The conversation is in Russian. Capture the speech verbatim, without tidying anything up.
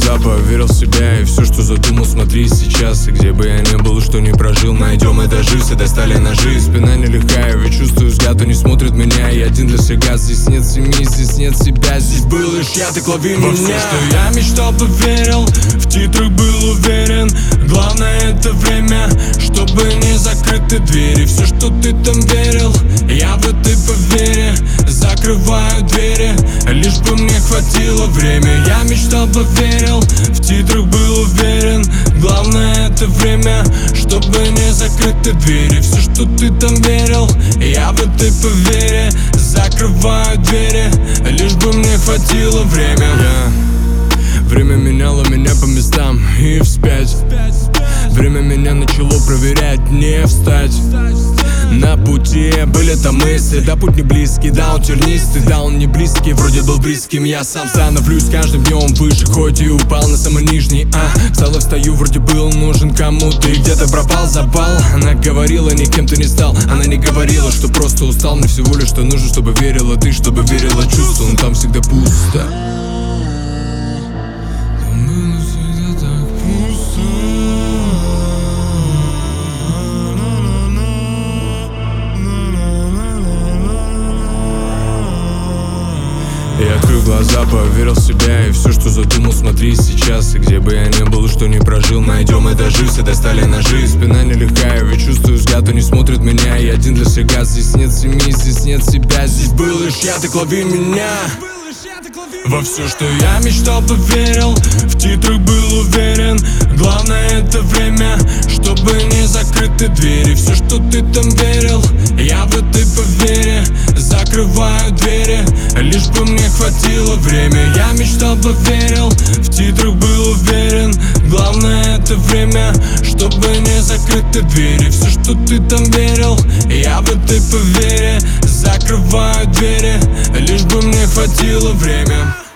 глаза, поверил в себя. И все, что задумал, смотри сейчас. И где бы я ни был, что не прожил, найдем и дожив. Все достали ножи, спина нелегкая. Ведь чувствую взгляд, он не смотрит меня. И один для шага, здесь нет семьи, здесь нет себя. Здесь был лишь я, так лови меня. Во все, что я мечтал, поверил, в титрах был уверен. Главное это время, чтобы не закрыты двери. Все, что ты там верил, я в этой повере. Закрываю двери, лишь бы мне хватило время. Я мечтал, поверил, в титрах был уверен. Главное это время, чтобы не закрыты двери. Все, что ты там верил, я в этой повере. Закрываю двери, лишь бы мне хватило время. yeah. Время меняло меня по местам и вспять. Время меня начало проверять, не встать. На пути были там мысли, да путь не близкий, да он тернистый, да он не близкий, вроде был близким. Я сам становлюсь каждым днем выше, хоть и упал на самый нижний. а Встал и встаю, вроде был нужен кому-то и где-то пропал, запал. Она говорила, никем ты не стал. Она не говорила, что просто устал. Мне всего лишь что нужно, чтобы верила ты, чтобы верила чувство. Но там всегда пусто. Я открыл глаза, поверил в себя. И все, что задумал, смотри сейчас. И где бы я ни был, что не прожил, найдем и дожив. Все достали ножи, спина нелегкая. Ведь чувствую взгляд, он не смотрит меня. И один для шага, здесь нет семьи, здесь нет себя. Здесь был лишь я, так лови меня. Во все, что я мечтал, поверил, в титрах был уверен. Главное это время, чтобы не закрыты двери. Все, что ты там верил, я в этой повере. Закрываю двери, лишь бы мне хватило время. Я мечтал, поверил, в титрах был уверен. Главное это время, чтобы не закрыты двери. Все, что ты там верил, я в этой повере. Закрываю двери, лишь бы мне хватило время.